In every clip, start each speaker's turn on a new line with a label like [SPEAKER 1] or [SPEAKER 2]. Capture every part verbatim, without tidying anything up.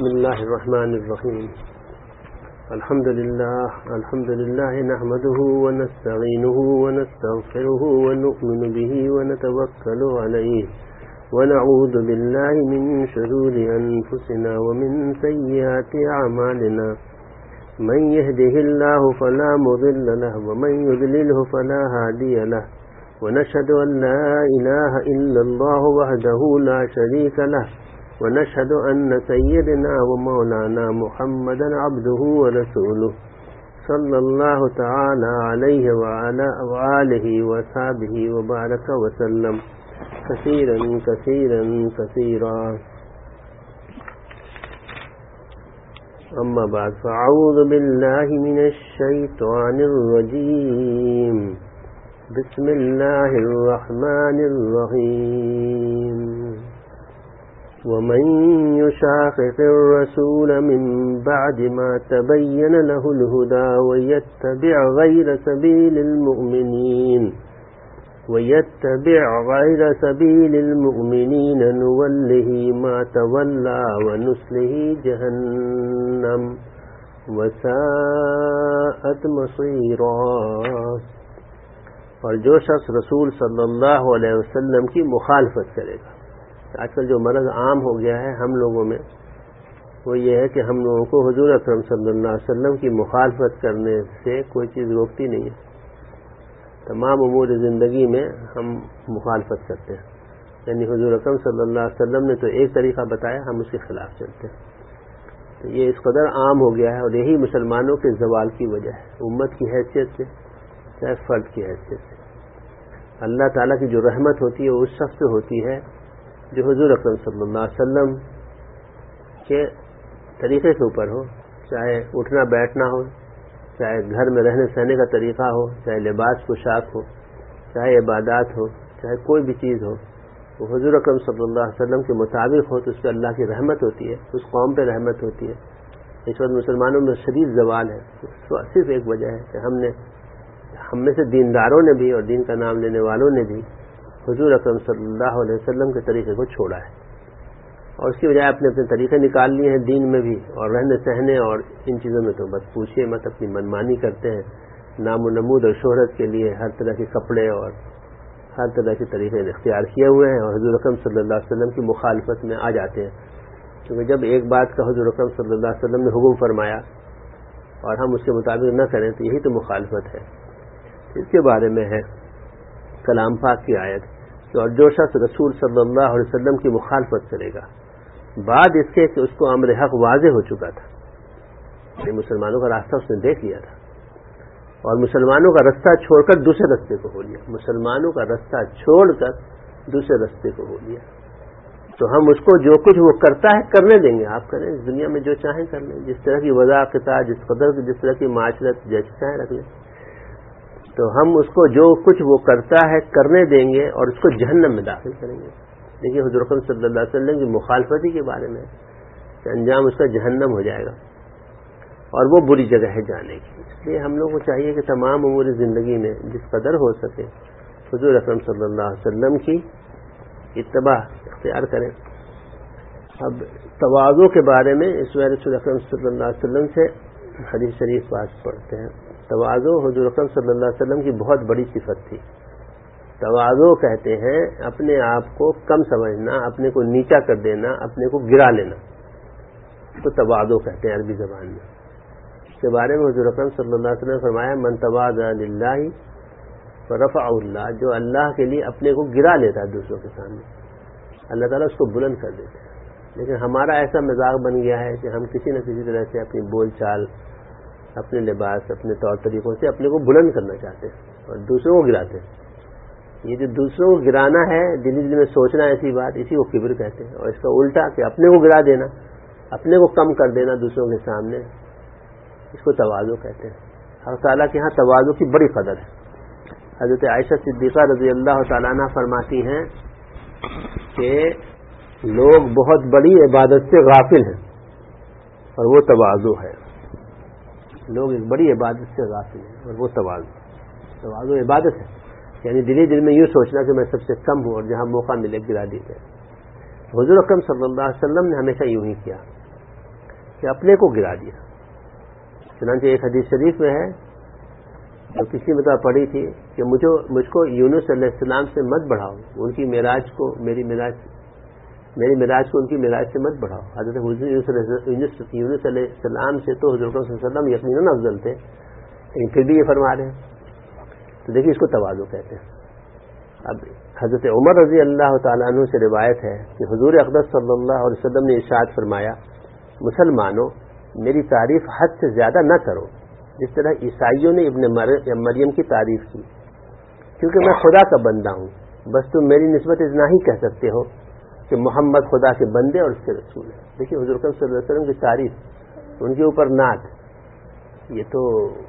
[SPEAKER 1] بسم الله الرحمن الرحيم. الحمد لله الحمد لله نحمده ونستعينه ونستغفره ونؤمن به ونتوكل عليه ونعوذ بالله من شرور أنفسنا ومن سيئات أعمالنا. من يهده الله فلا مضل له ومن يضلله فلا هادي له، ونشهد أن لا إله إلا الله وحده لا شريك له، ونشهد أن سيدنا ومولانا محمدا عبده ورسوله صلى الله تعالى عليه وعلى آله وصحبه وبارك وسلم كثيرا كثيرا كثيرا. أما بعد، فأعوذ بالله من الشيطان الرجيم. بسم الله الرحمن الرحيم. ومن يشاقق الرسول من بعد ما تبين له الهدى ويتبع غير سبيل المؤمنين ويتبع غير سبيل المؤمنين نوله ما تولى ونصله جهنم وساءت مصيرا. اور جو شخص رسول صلی اللہ علیہ وسلم کی مخالفت کرے گا. آج کل جو مرض عام ہو گیا ہے ہم لوگوں میں وہ یہ ہے کہ ہم لوگوں کو حضور اکرم صلی اللہ علیہ وسلم کی مخالفت کرنے سے کوئی چیز روکتی نہیں ہے. تمام امور زندگی میں ہم مخالفت کرتے ہیں، یعنی حضور اکرم صلی اللہ علیہ وسلم نے تو ایک طریقہ بتایا، ہم اس کے خلاف چلتے ہیں. تو یہ اس قدر عام ہو گیا ہے، اور یہی مسلمانوں کے زوال کی وجہ ہے، امت کی حیثیت سے چاہے فرد کی حیثیت سے. اللہ تعالیٰ کی جو رحمت ہوتی ہے وہ اس شخص سے ہوتی ہے جو حضور اکرم صلی اللہ علیہ وسلم کے طریقے کے اوپر ہو، چاہے اٹھنا بیٹھنا ہو، چاہے گھر میں رہنے سہنے کا طریقہ ہو، چاہے لباس پوشاک ہو، چاہے عبادات ہو، چاہے کوئی بھی چیز ہو، وہ حضور اکرم صلی اللہ علیہ وسلم کے مطابق ہو تو اس پہ اللہ کی رحمت ہوتی ہے، اس قوم پہ رحمت ہوتی ہے. اس وقت مسلمانوں میں شدید زوال ہے. صرف ایک وجہ ہے کہ ہم نے ہم میں سے دینداروں نے بھی اور دین کا نام لینے والوں نے بھی حضور اکرم صلی اللہ علیہ وسلم کے طریقے کو چھوڑا ہے، اور اس کی بجائے اپنے اپنے طریقے نکال لیے ہیں دین میں بھی، اور رہنے سہنے اور ان چیزوں میں تو بس پوچھئے مت، اپنی منمانی کرتے ہیں. نام و نمود اور شہرت کے لیے ہر طرح کے کپڑے اور ہر طرح کے طریقے اختیار کیے ہوئے ہیں، اور حضور اکرم صلی اللہ علیہ وسلم کی مخالفت میں آ جاتے ہیں. کیونکہ جب ایک بات کا حضور اکرم صلی اللہ علیہ وسلم نے حکم فرمایا اور ہم اس کے مطابق نہ کریں تو یہی تو مخالفت ہے. اس کے بارے میں ہے کلام پاک کی آیت کہ اور جو شخص رسول صلی اللہ علیہ وسلم کی مخالفت کرے گا بعد اس کے کہ اس کو امر حق واضح ہو چکا تھا، یعنی مسلمانوں کا راستہ اس نے دیکھ لیا تھا اور مسلمانوں کا رستہ چھوڑ کر دوسرے رستے کو ہو لیا، مسلمانوں کا رستہ چھوڑ کر دوسرے رستے کو ہو لیا، تو ہم اس کو جو کچھ وہ کرتا ہے کرنے دیں گے. آپ کریں دنیا میں جو چاہیں کر لیں، جس طرح کی وضع قطع، جس قدر جس طرح کی معاشرت جیسے چاہیں رکھ لیں، تو ہم اس کو جو کچھ وہ کرتا ہے کرنے دیں گے اور اس کو جہنم میں داخل کریں گے. دیکھیے حضور اکرم صلی اللہ علیہ وسلم کی مخالفتی کے بارے میں کہ انجام اس کا جہنم ہو جائے گا اور وہ بری جگہ ہے جانے کی. اس لیے ہم لوگوں کو چاہیے کہ تمام امور زندگی میں جس قدر ہو سکے حضور اکرم صلی اللہ علیہ وسلم کی اتباع اختیار کریں. اب تواضع کے بارے میں اس وجہ رسول اکرم صلی اللہ علیہ وسلم سے حدیث شریف بات پڑھتے ہیں. تواضع حضور اکرم صلی اللہ علیہ وسلم کی بہت بڑی صفت تھی. تواضع کہتے ہیں اپنے آپ کو کم سمجھنا، اپنے کو نیچا کر دینا، اپنے کو گرا لینا، تو تواضع کہتے ہیں عربی زبان میں. اس کے بارے میں حضور اکرم صلی اللہ علیہ وسلم نے فرمایا من تواضع للہ فرفعہ اللہ، جو اللہ کے لیے اپنے کو گرا لیتا ہے دوسروں کے سامنے اللہ تعالیٰ اس کو بلند کر دیتا ہے. لیکن ہمارا ایسا مزاج بن گیا ہے کہ ہم کسی نہ کسی طرح سے اپنی بول چال، اپنے لباس، اپنے طور طریقوں سے اپنے کو بلند کرنا چاہتے ہیں اور دوسروں کو گراتے ہیں. یہ جو دوسروں کو گرانا ہے، دل دل میں سوچنا ایسی بات، اسی کو کبر کہتے ہیں. اور اس کا الٹا کہ اپنے کو گرا دینا، اپنے کو کم کر دینا دوسروں کے سامنے، اس کو تواضع کہتے ہیں. اللہ تعالیٰ کے ہاں تواضع کی بڑی قدر ہے. حضرت عائشہ صدیقہ رضی اللہ تعالیٰ عنہ فرماتی ہیں کہ لوگ بہت بڑی عبادت سے غافل ہیں اور وہ تواضع ہے. لوگ ایک بڑی عبادت سے غافل ہیں اور وہ تواضع تواضع عبادت ہے، یعنی دلی دل میں یوں سوچنا کہ میں سب سے کم ہوں اور جہاں موقع ملے گرا دی جائے. حضور اکرم صلی اللہ علیہ وسلم نے ہمیشہ یوں ہی کیا. کہ اپنے کو گرا دیا. چنانچہ ایک حدیث شریف میں ہے جو کسی مطلب پڑھی تھی کہ مجھے مجھ کو یونس علیہ السلام سے مت بڑھاؤ, ان کی معراج کو میری معراج میری معراج کو ان کی معراج سے مت بڑھاؤ. حضرت یونس علیہ السلام سے تو حضرت صلی اللہ علیہ وسلم یقیناً افضل تھے, لیکن پھر بھی یہ فرما رہے ہیں. تو دیکھیے اس کو تواضع کہتے ہیں. اب حضرت عمر رضی اللہ تعالیٰ عنہ سے روایت ہے کہ حضور اقدس صلی اللہ علیہ وسلم نے ارشاد فرمایا, مسلمانوں میری تعریف حد سے زیادہ نہ کرو جس طرح عیسائیوں نے ابن مریم کی تعریف کی, کیونکہ میں خدا کا بندہ ہوں. بس تم میری نسبت اتنا ہی کہہ سکتے ہو کہ محمد خدا کے بندے اور اس کے رسول ہیں. دیکھیے حضور صلی اللہ علیہ وسلم کی تعریف, ان کے اوپر نعت, یہ تو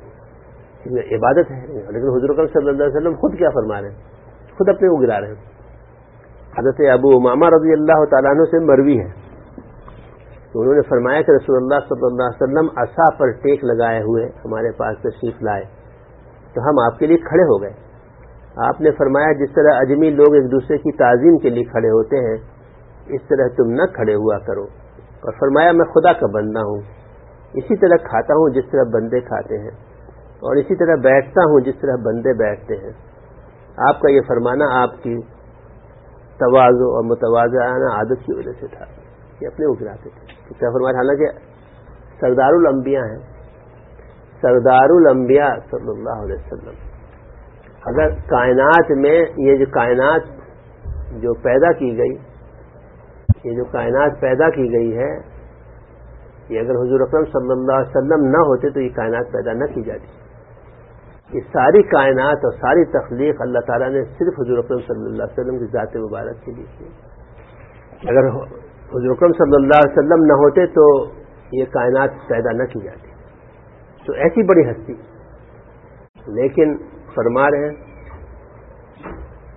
[SPEAKER 1] عبادت ہے. لیکن حضور صلی اللہ علیہ وسلم خود کیا فرما رہے ہیں, خود اپنے کو گرا رہے ہیں. حضرت ابو امامہ رضی اللہ تعالیٰ عنہ سے مروی ہے تو انہوں نے فرمایا کہ رسول اللہ صلی اللہ علیہ وسلم عصا پر ٹیک لگائے ہوئے ہمارے پاس تشریف لائے تو ہم آپ کے لیے کھڑے ہو گئے. آپ نے فرمایا جس طرح اجمی لوگ ایک دوسرے کی تعظیم کے لیے کھڑے ہوتے ہیں اس طرح تم نہ کھڑے ہوا کرو. اور فرمایا میں خدا کا بندہ ہوں, اسی طرح کھاتا ہوں جس طرح بندے کھاتے ہیں, اور اسی طرح بیٹھتا ہوں جس طرح بندے بیٹھتے ہیں. آپ کا یہ فرمانا آپ کی تواضع اور متواضعانہ عادت کی وجہ سے تھا, یہ اپنے کو گراتے تھے. تو کیا فرمایا, حالانکہ سردار الانبیاء ہیں, سردار الانبیاء صلی اللہ علیہ وسلم. اگر کائنات میں یہ جو کائنات جو پیدا کی گئی یہ جو کائنات پیدا کی گئی ہے یہ اگر حضور اکرم صلی اللہ علیہ وسلم نہ ہوتے تو یہ کائنات پیدا نہ کی جاتی. یہ ساری کائنات اور ساری تخلیق اللہ تعالیٰ نے صرف حضور اکرم صلی اللہ علیہ وسلم کی ذات مبارک کے لیے کی. اگر حضور اکرم صلی اللہ علیہ وسلم نہ ہوتے تو یہ کائنات پیدا نہ کی جاتی. تو ایسی بڑی ہستی, لیکن فرما رہے ہیں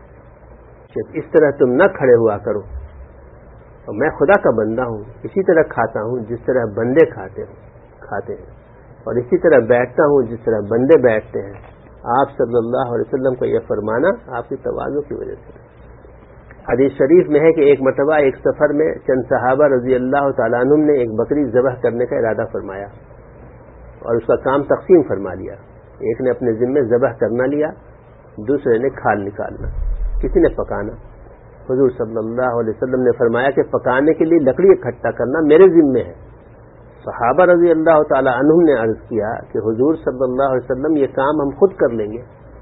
[SPEAKER 1] کہ اس طرح تم نہ کھڑے ہوا کرو, اور میں خدا کا بندہ ہوں, اسی طرح کھاتا ہوں جس طرح بندے کھاتے ہیں کھاتے ہیں اور اسی طرح بیٹھتا ہوں جس طرح بندے بیٹھتے ہیں. آپ صلی اللہ علیہ وسلم کا یہ فرمانا آپ کی تواضع کی وجہ سے. حدیث شریف میں ہے کہ ایک مرتبہ ایک سفر میں چند صحابہ رضی اللہ تعالیٰ عنہم نے ایک بکری ذبح کرنے کا ارادہ فرمایا اور اس کا کام تقسیم فرما لیا. ایک نے اپنے ذمے ذبح کرنا لیا, دوسرے نے کھال نکالنا, کسی نے پکانا. حضور صلی اللہ علیہ وسلم نے فرمایا کہ پکانے کے لیے لکڑی اکٹھا کرنا میرے ذمے ہے. صحابہ رضی اللہ تعالی عنہم نے عرض کیا کہ حضور صلی اللہ علیہ وسلم یہ کام ہم خود کر لیں گے.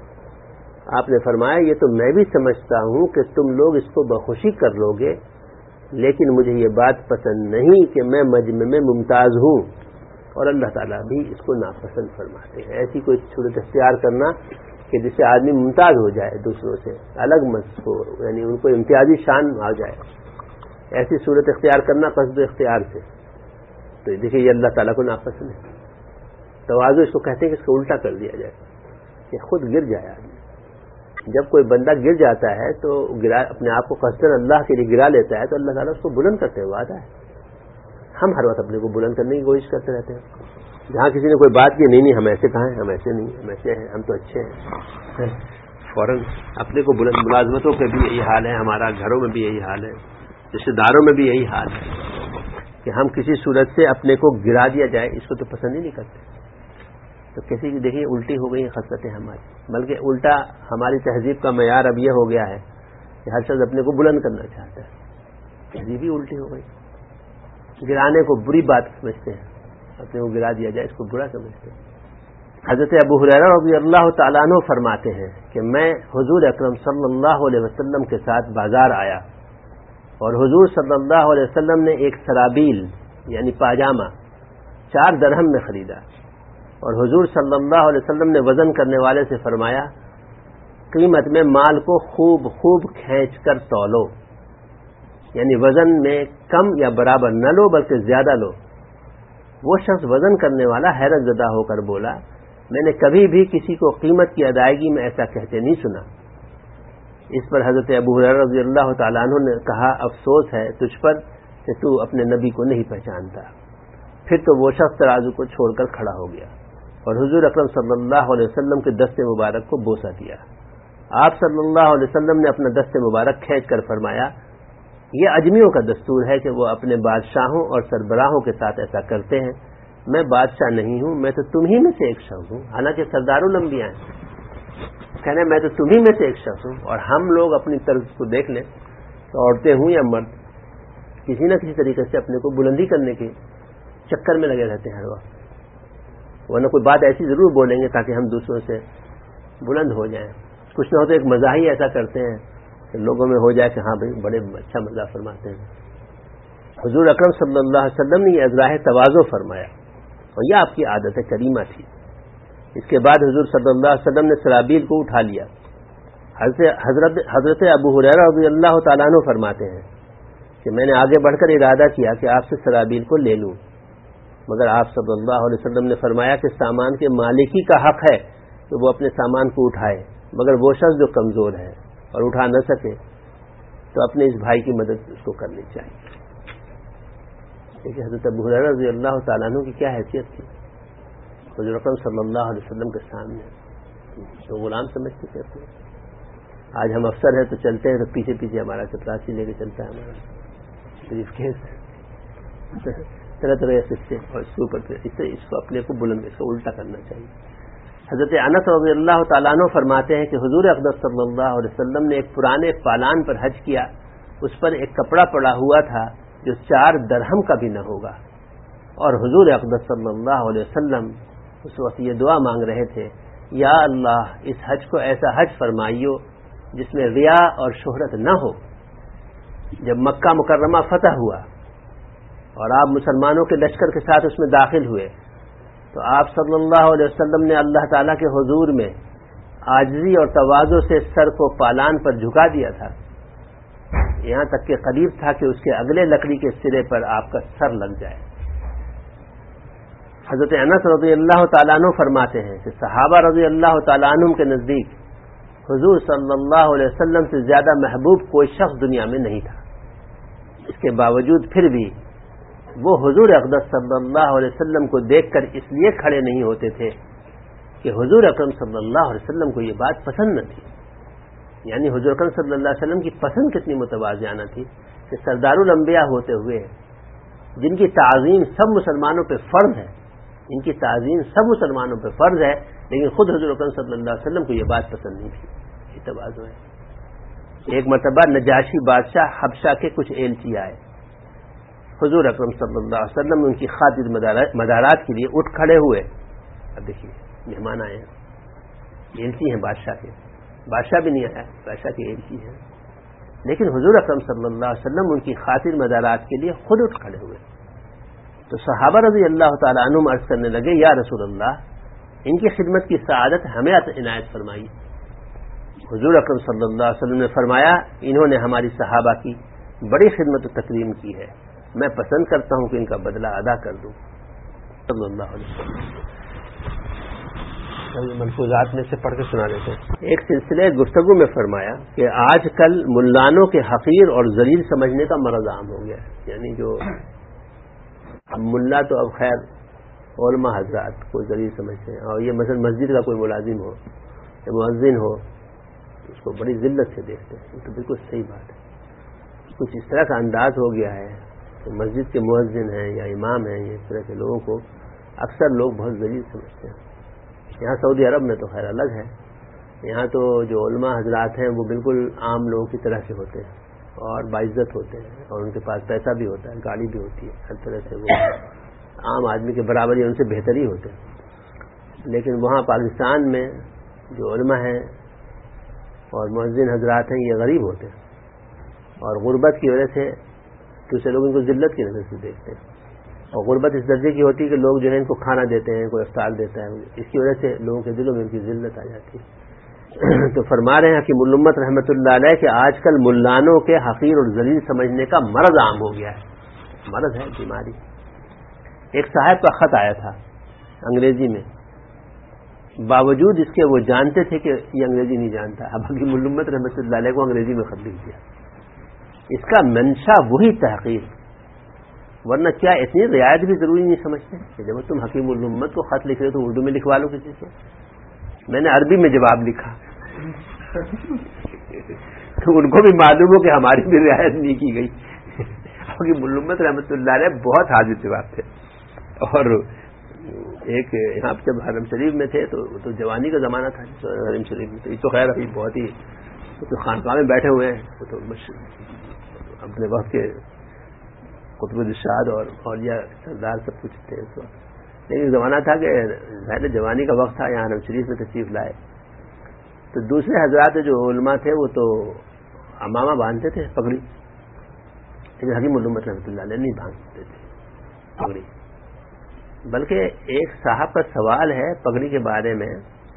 [SPEAKER 1] آپ نے فرمایا یہ تو میں بھی سمجھتا ہوں کہ تم لوگ اس کو بخوشی کر لو گے, لیکن مجھے یہ بات پسند نہیں کہ میں مجمع میں ممتاز ہوں, اور اللہ تعالیٰ بھی اس کو ناپسند فرماتے ہیں. ایسی کوئی صورت اختیار کرنا کہ جس سے آدمی ممتاز ہو جائے, دوسروں سے الگ مت ہو, یعنی ان کو امتیازی شان آ جائے, ایسی صورت اختیار کرنا قصد اختیار سے, تو دیکھیے یہ اللہ تعالیٰ کو ناپسند ہے. تواضع اس کو کہتے ہیں کہ اس کو الٹا کر دیا جائے کہ خود گر جائے آدمی. جب کوئی بندہ گر جاتا ہے تو گرا اپنے آپ کو قصدن اللہ کے لیے گرا لیتا ہے تو اللہ تعالیٰ اس کو بلند کرتے ہوئے آتا ہے. ہم ہر وقت اپنے کو بلند کرنے کی کوشش کرتے رہتے ہیں. جہاں کسی نے کوئی بات کی, نہیں نہیں ہم ایسے کہاں ہیں, ہم ایسے نہیں, ہم ایسے ہیں, ہم تو اچھے ہیں, فوراً اپنے کو بلند. ملازمتوں کے بھی یہی حال ہے ہمارا, گھروں میں بھی یہی حال ہے, رشتے داروں میں بھی یہی حال ہے کہ ہم کسی صورت سے اپنے کو گرا دیا جائے, اس کو تو پسند ہی نہیں کرتے. تو کسی کی دیکھیے الٹی ہو گئی ہیں خصلتیں ہماری, بلکہ الٹا ہماری تہذیب کا معیار اب یہ ہو گیا ہے کہ ہر شخص اپنے کو بلند کرنا چاہتا ہے. تہذیب ہی الٹی ہو گئی, گرانے کو بری بات سمجھتے ہیں, اپنے کو گرا دیا جائے اس کو برا سمجھتے ہیں. حضرت ابو ہریرہ رضی اللہ تعالیٰ عنہ فرماتے ہیں کہ میں حضور اکرم صلی اللہ علیہ وسلم کے ساتھ بازار آیا اور حضور صلی اللہ علیہ وسلم نے ایک سرابیل یعنی پاجامہ چار درہم میں خریدا, اور حضور صلی اللہ علیہ وسلم نے وزن کرنے والے سے فرمایا قیمت میں مال کو خوب خوب کھینچ کر تولو, یعنی وزن میں کم یا برابر نہ لو بلکہ زیادہ لو. وہ شخص وزن کرنے والا حیرت زدہ ہو کر بولا میں نے کبھی بھی کسی کو قیمت کی ادائیگی میں ایسا کہتے نہیں سنا. اس پر حضرت ابو ہریرہ رضی اللہ تعالیٰ عنہ نے کہا افسوس ہے تجھ پر کہ تو اپنے نبی کو نہیں پہچانتا. پھر تو وہ شخص ترازو کو چھوڑ کر کھڑا ہو گیا اور حضور اکرم صلی اللہ علیہ وسلم کے دست مبارک کو بوسہ دیا. آپ صلی اللہ علیہ وسلم نے اپنا دست مبارک کھینچ کر فرمایا یہ اجمیوں کا دستور ہے کہ وہ اپنے بادشاہوں اور سربراہوں کے ساتھ ایسا کرتے ہیں. میں بادشاہ نہیں ہوں، میں تو تم ہی میں سے ایک شخص ہوں. حالانکہ سردار الانبیاء ہیں، کہنے میں تو تم ہی میں سے ایک شخص ہوں. اور ہم لوگ اپنی طرز کو دیکھ لیں تو عورتیں ہوں یا مرد کسی نہ کسی طریقے سے اپنے کو بلندی کرنے کے چکر میں لگے رہتے ہیں ہر وقت، ورنہ کوئی بات ایسی ضرور بولیں گے تاکہ ہم دوسروں سے بلند ہو جائیں. کچھ نہ ہو تو ایک مزاح ہی ایسا کرتے ہیں کہ لوگوں میں ہو جائے کہ ہاں بھائی بڑے اچھا مزاح فرماتے ہیں. حضور اکرم صلی اللہ علیہ وسلم نے یہ اظہار تواضع فرمایا اور یہ آپ کی عادت کریمہ تھی. اس کے بعد حضور صلی اللہ علیہ وسلم نے سرابیل کو اٹھا لیا. حضرت حضرت ابو ہریرہ رضی اللہ تعالیٰ عنہ فرماتے ہیں کہ میں نے آگے بڑھ کر ارادہ کیا کہ آپ سے سرابیل کو لے لوں، مگر آپ صلی اللہ علیہ وسلم نے فرمایا کہ سامان کے مالکی کا حق ہے کہ وہ اپنے سامان کو اٹھائے، مگر وہ شخص جو کمزور ہے اور اٹھا نہ سکے تو اپنے اس بھائی کی مدد اس کو کرنی چاہیے. حضرت ابو ہریرہ رضی اللہ تعالیٰ عنہ کی کیا حیثیت تھی حضور اکرم صلی اللہ علیہ وسلم کے سامنے، تو غلام سمجھتے تھے اپنے. آج ہم افسر ہیں تو چلتے ہیں تو پیچھے پیچھے ہمارا چپراسی لے کے چلتا ہے ہمارا بریف کیس، طرح طرح سے اور اس کے اوپر اس سے اس کو اپنے کو بلند اس کو الٹا کرنا چاہیے. حضرت انس رضی اللہ تعالیٰ عنہ فرماتے ہیں کہ حضور اقدس صلی اللہ علیہ وسلم نے ایک پرانے پالان پر حج کیا، اس پر ایک کپڑا پڑا ہوا تھا جو چار درہم کا بھی نہ ہوگا، اور حضور اقدس صلی اللہ علیہ وسلم اس وقت یہ دعا مانگ رہے تھے، یا اللہ اس حج کو ایسا حج فرمائیو جس میں ریا اور شہرت نہ ہو. جب مکہ مکرمہ فتح ہوا اور آپ مسلمانوں کے لشکر کے ساتھ اس میں داخل ہوئے تو آپ صلی اللہ علیہ وسلم نے اللہ تعالیٰ کے حضور میں عاجزی اور تواضع سے سر کو پالان پر جھکا دیا تھا، یہاں تک کہ قریب تھا کہ اس کے اگلے لکڑی کے سرے پر آپ کا سر لگ جائے. حضرت انس رضی اللہ تعالیٰ عنہ فرماتے ہیں کہ صحابہ رضی اللہ تعالیٰ عنہ کے نزدیک حضور صلی اللہ علیہ وسلم سے زیادہ محبوب کوئی شخص دنیا میں نہیں تھا. اس کے باوجود پھر بھی وہ حضور اقدس صلی اللہ علیہ وسلم کو دیکھ کر اس لیے کھڑے نہیں ہوتے تھے کہ حضور اکرم صلی اللہ علیہ وسلم کو یہ بات پسند نہ تھی. یعنی حضور اکرم صلی اللہ علیہ وسلم کی پسند کتنی متوازیانہ تھی کہ سردار الانبیاء ہوتے ہوئے جن کی تعظیم سب مسلمانوں پہ فرض ہے، ان کی تعظیم سب مسلمانوں پہ فرض ہے، لیکن خود حضور اکرم صلی اللہ علیہ وسلم کو یہ بات پسند نہیں تھی. یہ تواضع ہے. ایک مرتبہ نجاشی بادشاہ حبشہ کے کچھ ایلچی آئے، حضور اکرم صلی اللہ علیہ وسلم ان کی خاطر مدارات کے لیے اٹھ کھڑے ہوئے. اب دیکھیے مہمان آئے ہیں، ایلچی ہیں بادشاہ کے، بادشاہ بھی نہیں آیا، بادشاہ کی ایلچی ہیں، لیکن حضور اکرم صلی اللہ علیہ وسلم ان کی خاطر مدارات کے لیے خود اٹھ کھڑے ہوئے. تو صحابہ رضی اللہ تعالیٰ عنہم عرض کرنے لگے، یا رسول اللہ ان کی خدمت کی سعادت ہمیں عنایت فرمائی. حضور اکرم صلی اللہ علیہ وسلم نے فرمایا، انہوں نے ہماری صحابہ کی بڑی خدمت و تکریم کی ہے، میں پسند کرتا ہوں کہ ان کا بدلہ ادا کر دوں. صلی اللہ علیہ وسلم ملفوظات میں سے پڑھ کے سنا دیتے ہیں. ایک سلسلے گفتگو میں فرمایا کہ آج کل ملانوں کے حقیر اور ذلیل سمجھنے کا مرض عام ہو گیا ہے. یعنی جو اب ملا تو اب خیر علماء حضرات کو ذلیل سمجھتے ہیں، اور یہ مثلا مسجد کا کوئی ملازم ہو یا مؤذن ہو اس کو بڑی ذلت سے دیکھتے ہیں. یہ تو بالکل صحیح بات ہے. کچھ اس طرح کا انداز ہو گیا ہے کہ مسجد کے مؤذن ہیں یا امام ہیں، اس طرح کے لوگوں کو اکثر لوگ بہت ذلیل سمجھتے ہیں. یہاں سعودی عرب میں تو خیر الگ ہے، یہاں تو جو علماء حضرات ہیں وہ بالکل عام لوگوں کی طرح سے ہوتے ہیں اور باعزت ہوتے ہیں، اور ان کے پاس پیسہ بھی ہوتا ہے، گاڑی بھی ہوتی ہے، ہر طرح سے وہ عام آدمی کے برابر یا ان سے بہتر ہی ہوتے ہیں. لیکن وہاں پاکستان میں جو علماء ہیں اور مؤذن حضرات ہیں یہ غریب ہوتے ہیں، اور غربت کی وجہ سے دوسرے لوگ ان کو ذلت کی نظر سے دیکھتے ہیں. اور غربت اس درجے کی ہوتی ہے کہ لوگ جو ہے ان کو کھانا دیتے ہیں، کوئی افطار دیتا ہے، اس کی وجہ سے لوگوں کے دلوں میں ان کی ذلت آ جاتی ہے. تو فرما رہے ہیں کہ الامت رحمۃ اللہ علیہ کہ آج کل ملانوں کے حقیر اور ذلیل سمجھنے کا مرض عام ہو گیا ہے. مرض ہے، بیماری. ایک صاحب کا خط آیا تھا انگریزی میں، باوجود اس کے وہ جانتے تھے کہ یہ انگریزی نہیں جانتا. اب حکیم الامت رحمۃ اللہ علیہ کو انگریزی میں خط لکھ دیا. اس کا منشا وہی تحقیق، ورنہ کیا اتنی رعایت بھی ضروری نہیں سمجھتے کہ جب تم حکیم الامت کو خط لکھ رہے تو اردو میں لکھوا لو کسی سے. میں نے عربی میں جواب لکھا، تو ان کو بھی معلوم ہو کہ ہماری بھی رعایت نہیں کی گئی. کیونکہ ملمت رحمۃ اللہ علیہ بہت حاضر جواب تھے. اور ایک یہاں جب حرم شریف میں تھے تو تو جوانی کا زمانہ تھا حرم شریف میں. تو یہ تو خیر ابھی بہت ہی تو خانقاہ میں بیٹھے ہوئے ہیں, وہ تو اپنے وقت کے قطب الارشاد اور اولیاء سردار سب کچھ تھے اس وقت. لیکن زمانہ تھا کہ ظاہر جوانی کا وقت تھا, یہاں حرم شریف میں تشریف لائے. تو دوسرے حضرات جو علماء تھے وہ تو امامہ باندھتے تھے پگڑی, لیکن حکیم الامت رحمۃ اللہ علیہ نہیں باندھتے تھے پگڑی. بلکہ ایک صاحب کا سوال ہے پگڑی کے بارے میں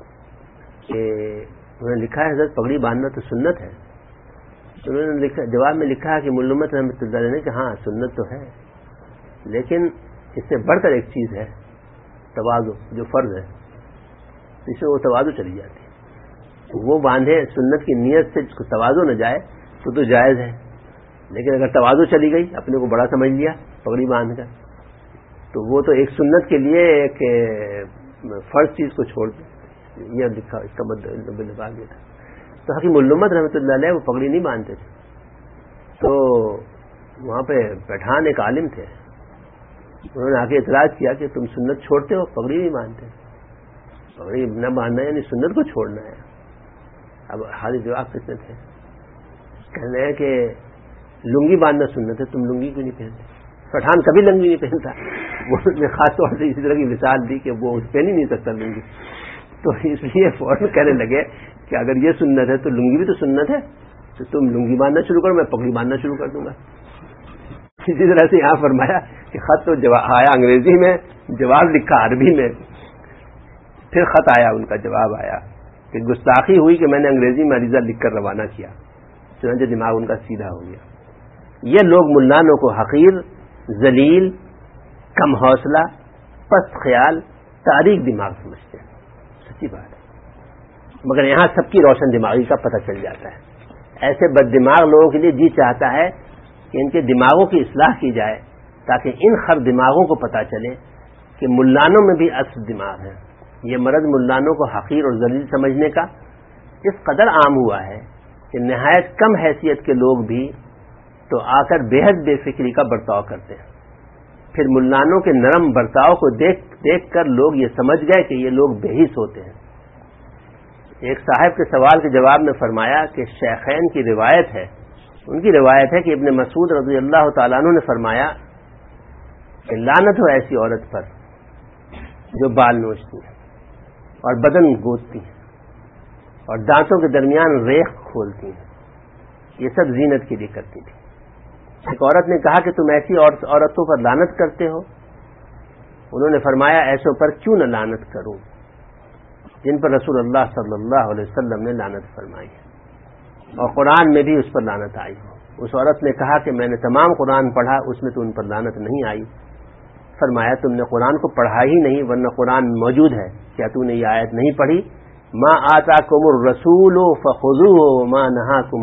[SPEAKER 1] کہ انہوں نے لکھا ہے حضرت پگڑی باندھنا تو سنت ہے. انہوں نے لکھا جواب میں لکھا ہے کہ ملمت رحمۃ اللہ علیہ نے کہ ہاں سنت تو ہے, لیکن اس سے بڑھ کر ایک چیز ہے تواضع جو فرض ہے, اس سے وہ تواضع چلی جاتی ہے. وہ باندھے سنت کی نیت سے جس کو تواضع نہ جائے تو تو جائز ہے, لیکن اگر تواضع چلی گئی اپنے کو بڑا سمجھ لیا پگڑی باندھ کر تو وہ تو ایک سنت کے لیے ایک فرض چیز کو چھوڑ دیں. یہ لکھا اس کا مطلب یہ تھا. تو حکیم الامت رحمۃ اللہ علیہ وہ پگڑی نہیں باندھتے تھے. تو وہاں پہ پٹھان ایک عالم تھے, انہوں نے آ کے اعتراض کیا کہ تم سنت چھوڑتے ہو پگڑی نہیں باندھتے. پگڑی نہ باندھنا یعنی سنت کو چھوڑنا ہے. اب حاضر جواب کتنے تھے, کہنے ہیں کہ لنگی باندھنا سنت ہے, تم لنگی کیوں نہیں پہنتے. پٹھان کبھی لنگی نہیں پہنتا. وہ نے خاص طور سے اسی طرح کی مثال دی کہ وہ پہن ہی نہیں سکتا لنگی. تو اس لیے فوراً کہنے لگے کہ اگر یہ سنت ہے تو لنگی بھی تو سنت ہے, تو تم لنگی باندھنا شروع کرو, میں پگڑی باندھنا شروع کر دوں گا. اسی طرح سے یہاں فرمایا کہ خط تو آیا انگریزی میں, جواب لکھا عربی میں. پھر خط آیا, ان کا جواب آیا کہ گستاخی ہوئی کہ میں نے انگریزی میں عریضہ لکھ کر روانہ کیا. چنانچہ دماغ ان کا سیدھا ہو گیا. یہ لوگ ملانوں کو حقیر, ذلیل, کم حوصلہ, پست خیال, تاریک دماغ سمجھتے ہیں. سچی بات ہے, مگر یہاں سب کی روشن دماغی کا پتہ چل جاتا ہے. ایسے بد دماغ لوگوں کے لیے جی چاہتا ہے کہ ان کے دماغوں کی اصلاح کی جائے تاکہ ان خر دماغوں کو پتہ چلے کہ ملانوں میں بھی اصل دماغ ہے. یہ مرض ملانوں کو حقیر اور ذلیل سمجھنے کا اس قدر عام ہوا ہے کہ نہایت کم حیثیت کے لوگ بھی تو آ کر بے حد بے فکری کا برتاؤ کرتے ہیں. پھر ملانوں کے نرم برتاؤ کو دیکھ دیکھ کر لوگ یہ سمجھ گئے کہ یہ لوگ بے حس ہوتے ہیں. ایک صاحب کے سوال کے جواب میں فرمایا کہ شیخین کی روایت ہے, ان کی روایت ہے کہ ابن مسعود رضی اللہ تعالیٰ عنہ نے فرمایا کہ لعنت ہو ایسی عورت پر جو بال نوچتی ہے اور بدن گودتی ہیں اور دانتوں کے درمیان ریخ کھولتی ہیں. یہ سب زینت کے لیے کرتی تھی. ایک عورت نے کہا کہ تم ایسی عورتوں پر لعنت کرتے ہو. انہوں نے فرمایا ایسوں پر کیوں نہ لعنت کروں جن پر رسول اللہ صلی اللہ علیہ وسلم نے لعنت فرمائی ہے اور قرآن میں بھی اس پر لعنت آئی ہو. اس عورت نے کہا کہ میں نے تمام قرآن پڑھا, اس میں تو ان پر لعنت نہیں آئی. فرمایا تم نے قرآن کو پڑھا ہی نہیں, ورنہ قرآن موجود ہے. کیا تو نے یہ آیت نہیں پڑھی, ما آتاکم الرسول فخذوه وما نهاکم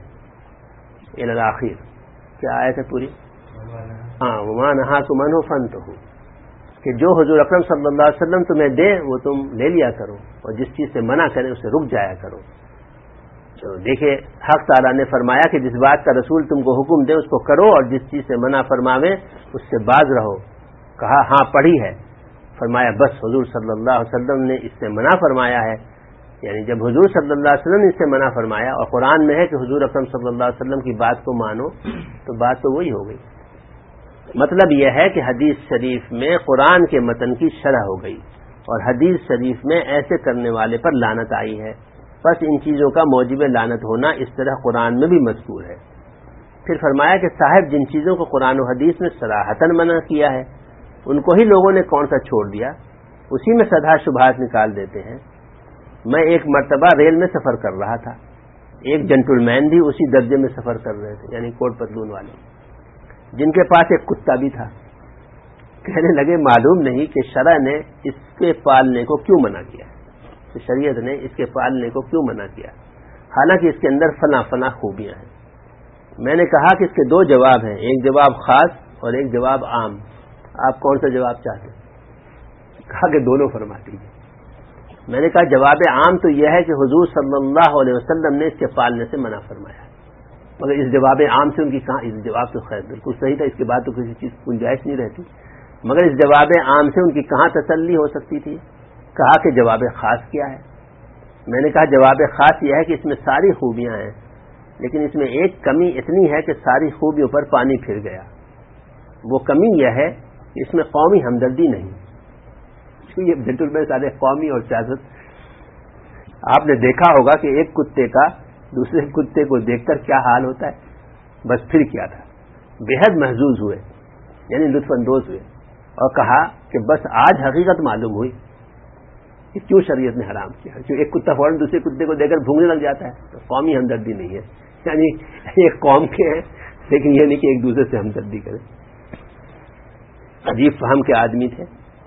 [SPEAKER 1] عنه الی الاخر. کیا آیت ہے پوری؟ ہاں, وما نهاکم عنه فانتهوا, کہ جو حضور اکرم صلی اللہ علیہ وسلم تمہیں دے وہ تم لے لیا کرو, اور جس چیز سے منع کرے اسے رک جایا کرو. تو دیکھیں حق تعالیٰ نے فرمایا کہ جس بات کا رسول تم کو حکم دے اس کو کرو, اور جس چیز سے منع فرماوے اس سے باز رہو. کہا ہاں پڑھی ہے. فرمایا بس حضور صلی اللہ علیہ وسلم نے اس سے منع فرمایا ہے. یعنی جب حضور صلی اللہ علیہ وسلم نے اس سے منع فرمایا اور قرآن میں ہے کہ حضور اکرم صلی اللہ علیہ وسلم کی بات کو مانو, تو بات تو وہی ہو گئی. مطلب یہ ہے کہ حدیث شریف میں قرآن کے متن کی شرح ہو گئی اور حدیث شریف میں ایسے کرنے والے پر لعنت آئی ہے. بس ان چیزوں کا موجب لعنت ہونا اس طرح قرآن میں بھی مذکور ہے. پھر فرمایا کہ صاحب جن چیزوں کو قرآن و حدیث میں صراحتاً منع کیا ہے ان کو ہی لوگوں نے کون سا چھوڑ دیا, اسی میں سدھا شبہات نکال دیتے ہیں. میں ایک مرتبہ ریل میں سفر کر رہا تھا, ایک جنٹل مین بھی اسی درجے میں سفر کر رہے تھے, یعنی کوٹ پتلون والے, جن کے پاس ایک کتا بھی تھا. کہنے لگے معلوم نہیں کہ شرع نے اس کے پالنے کو کیوں منع کیا, کہ شریعت نے اس کے پالنے کو کیوں منع کیا, حالانکہ اس کے اندر فلاں فلاں خوبیاں ہیں. میں نے کہا کہ اس کے دو جواب ہیں, ایک جواب خاص اور ایک جواب عام. آپ کون سا جواب چاہتے ہیں؟ کہا کہ دونوں فرما دیجیے. میں نے کہا جواب عام تو یہ ہے کہ حضور صلی اللہ علیہ وسلم نے اس کے پالنے سے منع فرمایا. مگر اس جواب عام سے ان کی کہاں، اس جواب تو خیر بالکل صحیح تھا، اس کے بعد تو کسی چیز گنجائش نہیں رہتی، مگر اس جواب عام سے ان کی کہاں تسلی ہو سکتی تھی؟ کہا کہ جواب خاص کیا ہے؟ میں نے کہا جواب خاص یہ ہے کہ اس میں ساری خوبیاں ہیں، لیکن اس میں ایک کمی اتنی ہے کہ ساری خوبیوں پر پانی پھر گیا۔ وہ کمی یہ ہے کہ اس میں قومی ہمدردی نہیں۔ یہ بیت المال سارے قومی اور سیاست، آپ نے دیکھا ہوگا کہ ایک کتے کا دوسرے کتے کو دیکھ کر کیا حال ہوتا ہے، بس پھر کیا تھا، بے حد محظوظ ہوئے، یعنی لطف اندوز ہوئے، اور کہا کہ بس آج حقیقت معلوم ہوئی کہ کیوں شریعت نے حرام کیا، کیوں ایک کتا فوراً دوسرے کتے کو دیکھ کر بھونگنے لگ جاتا ہے، تو قومی ہمدردی نہیں ہے، یعنی ایک قوم کے ہیں لیکن یہ نہیں کہ ایک دوسرے سے ہمدردی کریں۔ عجیب فہم کے آدمی تھے،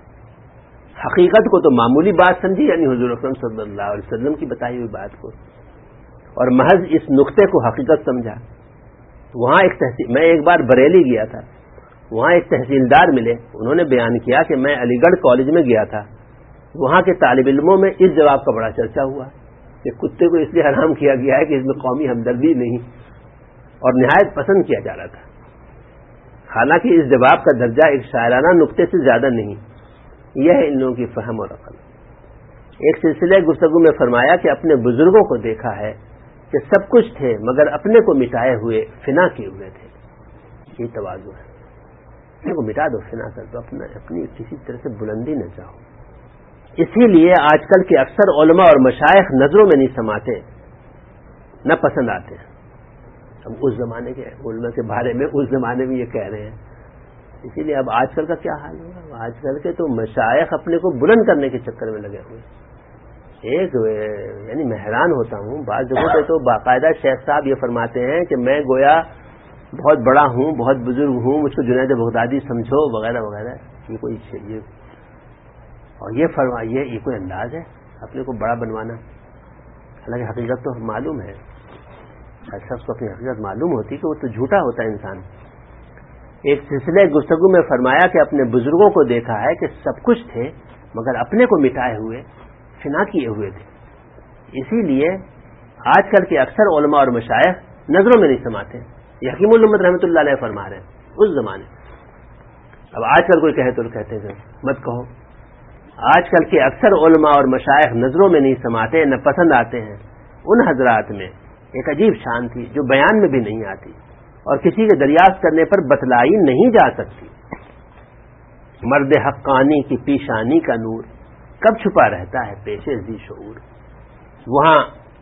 [SPEAKER 1] حقیقت کو تو معمولی بات سمجھی، یعنی حضور اکرم صلی اللہ علیہ وسلم کی بتائی ہوئی بات کو، اور محض اس نقطے کو حقیقت سمجھا۔ وہاں ایک تحصیل، میں ایک بار بریلی گیا تھا، وہاں ایک تحصیلدار ملے، انہوں نے بیان کیا کہ میں علی گڑھ کالج میں گیا تھا، وہاں کے طالب علموں میں اس جواب کا بڑا چرچا ہوا کہ کتے کو اس لیے حرام کیا گیا ہے کہ اس میں قومی ہمدردی نہیں، اور نہایت پسند کیا جا رہا تھا، حالانکہ اس جواب کا درجہ ایک شاعرانہ نقطے سے زیادہ نہیں۔ یہ ہے ان لوگوں کی فہم اور عقل۔ ایک سلسلے گفتگو میں فرمایا کہ اپنے بزرگوں کو دیکھا ہے کہ سب کچھ تھے مگر اپنے کو مٹائے ہوئے فنا کیے ہوئے تھے۔ یہ تواضع ہے، اپنے کو مٹا دو، فنا کر دو، اپنا اپنی کسی طرح سے بلندی نہ چاہو۔ اسی لیے آج کل کے اکثر علماء اور مشائخ نظروں میں نہیں سماتے، نہ پسند آتے۔ ہم اس زمانے کے علماء کے بارے میں اس زمانے میں یہ کہہ رہے ہیں، اسی لیے اب آج کل کا کیا حال ہوگا؟ آج کل کے تو مشائخ اپنے کو بلند کرنے کے چکر میں لگے ہوئے، ایک یعنی میں حیران ہوتا ہوں، بعض جگہوں پہ تو باقاعدہ شیخ صاحب یہ فرماتے ہیں کہ میں گویا بہت بڑا ہوں، بہت بزرگ ہوں، مجھ کو جنید بغدادی سمجھو وغیرہ وغیرہ۔ یہ کوئی یہ اور یہ فرما یہ یہ کوئی انداز ہے اپنے کو بڑا بنوانا؟ حالانکہ حقیقت تو معلوم ہے، ہر شخص کو اپنی حقیقت معلوم ہوتی کہ وہ تو جھوٹا ہوتا ہے انسان۔ ایک سلسلے گفتگو میں فرمایا کہ اپنے بزرگوں کو دیکھا ہے کہ سب کچھ تھے مگر اپنے کو مٹائے ہوئے فنا کیے ہوئے تھے۔ اسی لیے آج کل کے اکثر علماء اور مشائخ نظروں میں نہیں سماتے۔ یہ حکیم الامت رحمۃ اللہ علیہ فرما رہے ہیں اس زمانے۔ اب آج کل کوئی کہے تو کہتے ہیں مت کہو۔ آج کل کے اکثر علماء اور مشائخ نظروں میں نہیں سماتے، نہ پسند آتے ہیں۔ ان حضرات میں ایک عجیب شان تھی جو بیان میں بھی نہیں آتی اور کسی کے دریافت کرنے پر بتلائی نہیں جا سکتی۔ مرد حقانی کی پیشانی کا نور کب چھپا رہتا ہے پیشے ذی شعور۔ وہاں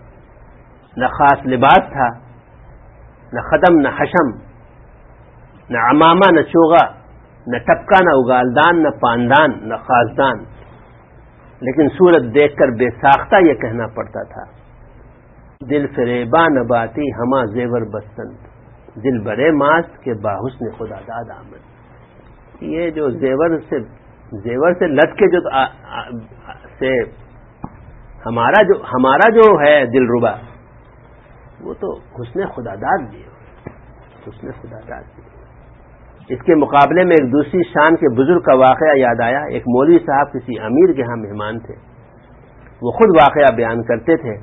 [SPEAKER 1] نہ خاص لباس تھا، نہ خدم نہ حشم، نہ عمامہ نہ چوغا، نہ ٹپکا نہ اگالدان، نہ پاندان نہ خاصدان، لیکن صورت دیکھ کر بے ساختہ یہ کہنا پڑتا تھا، دل فریبا نباتی ہما زیور بستند، دل برے ماست کے باحسن خدا داد آمد۔ یہ جو زیور سے زیور سے لٹ کے جو آ, آ, سے ہمارا جو ہمارا جو ہے دل ربا، وہ تو حسن خدا داد بھی ہے، حسن خدا داد بھی ہے۔ اس کے مقابلے میں ایک دوسری شان کے بزرگ کا واقعہ یاد آیا۔ ایک مولوی صاحب کسی امیر کے ہاں مہمان تھے، وہ خود واقعہ بیان کرتے تھے۔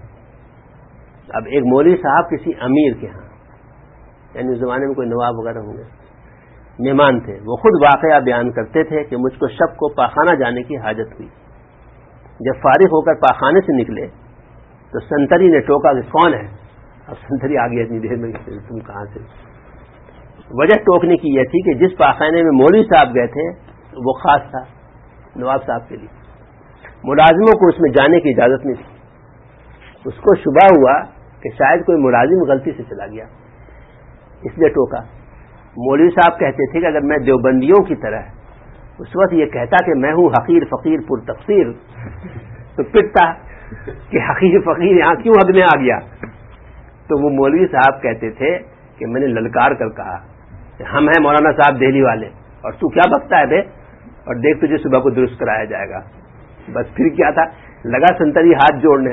[SPEAKER 1] اب ایک مولوی صاحب کسی امیر کے ہاں، یعنی اس زمانے میں کوئی نواب وغیرہ ہوں گے، مہمان تھے، وہ خود واقعہ بیان کرتے تھے کہ مجھ کو شب کو پاخانہ جانے کی حاجت ہوئی۔ جب فارغ ہو کر پاخانے سے نکلے تو سنتری نے ٹوکا کہ کون ہے؟ اب سنتری آ گیا اتنی دیر میں، تم کہاں سے؟ وجہ ٹوکنے کی یہ تھی کہ جس پاخانے میں مولوی صاحب گئے تھے وہ خاص تھا نواب صاحب کے لیے، ملازموں کو اس میں جانے کی اجازت نہیں تھی۔ اس کو شبہ ہوا کہ شاید کوئی ملازم غلطی سے چلا گیا، اس لیے ٹوکا۔ مولوی صاحب کہتے تھے کہ اگر میں دیوبندیوں کی طرح اس وقت یہ کہتا کہ میں ہوں حقیر فقیر پر تقصیر تو پٹتا کہ حقیر فقیر یہاں کیوں حد میں آ گیا۔ تو وہ مولوی صاحب کہتے تھے کہ میں نے للکار کر کہا کہ ہم ہیں مولانا صاحب دہلی والے، اور تو کیا بکتا ہے بے، اور دیکھ تجھے صبح کو درست کرایا جائے گا۔ بس پھر کیا تھا، لگا سنتری ہاتھ جوڑنے۔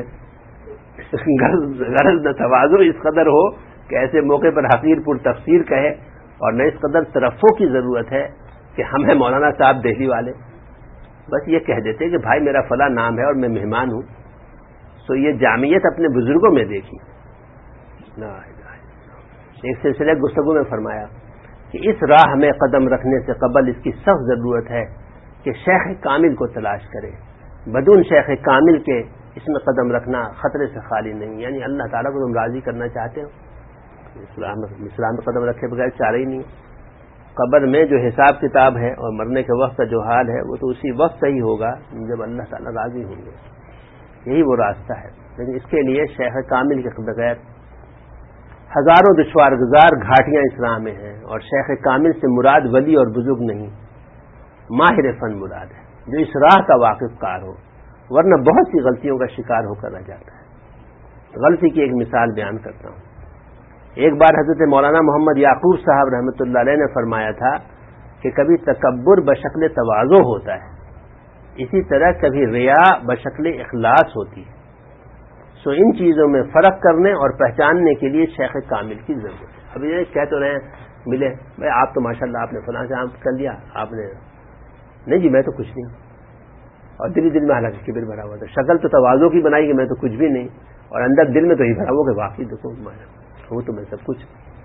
[SPEAKER 1] غرض نہ تواضع اس قدر ہو کہ ایسے موقع پر حقیر پر تفسیر کہے، اور نہ اس قدر ترفع کی ضرورت ہے کہ ہم ہیں مولانا صاحب دہلی والے۔ بس یہ کہہ دیتے کہ بھائی میرا فلاں نام ہے اور میں مہمان ہوں۔ سو یہ جامعیت اپنے بزرگوں میں دیکھی۔ ایک سلسلے گفتگو میں فرمایا کہ اس راہ میں قدم رکھنے سے قبل اس کی سخت ضرورت ہے کہ شیخ کامل کو تلاش کرے. بدون شیخ کامل کے اس میں قدم رکھنا خطرے سے خالی نہیں. یعنی اللہ تعالیٰ کو تم راضی کرنا چاہتے ہو، اسلام اسلام میں قدم رکھے بغیر چارہ ہی نہیں. قبر میں جو حساب کتاب ہے اور مرنے کے وقت کا جو حال ہے وہ تو اسی وقت صحیح ہوگا جب اللہ تعالیٰ راضی ہوں گے. یہی وہ راستہ ہے. لیکن اس کے لیے شیخ کامل کے بغیر ہزاروں دشوار گزار گھاٹیاں اس راہ میں ہیں. اور شیخ کامل سے مراد ولی اور بزرگ نہیں، ماہر فن مراد ہے جو اس راہ کا واقف کار ہو، ورنہ بہت سی غلطیوں کا شکار ہو کر رہ جاتا ہے. غلطی کی ایک مثال بیان کرتا ہوں. ایک بار حضرت مولانا محمد یعقوب صاحب رحمۃ اللہ علیہ نے فرمایا تھا کہ کبھی تکبر بشکل تواضع ہوتا ہے، اسی طرح کبھی ریا بشکل اخلاص ہوتی ہے. سو ان چیزوں میں فرق کرنے اور پہچاننے کے لیے شیخ کامل کی ضرورت ہے. ابھی یہ کہہ تو رہے ہیں ملے بھائی آپ تو ماشاءاللہ آپ نے فلاں کام کر لیا، آپ نے نہیں جی میں تو کچھ نہیں. اور دل دل میں حالانکہ کبر بھرا ہوا تھا. شکل تو تواضع کی بنائی کہ میں تو کچھ بھی نہیں، اور اندر دل میں تو ہی بھرا ہوا کہ واقعی دیکھو ہوں تو میں سب کچھ.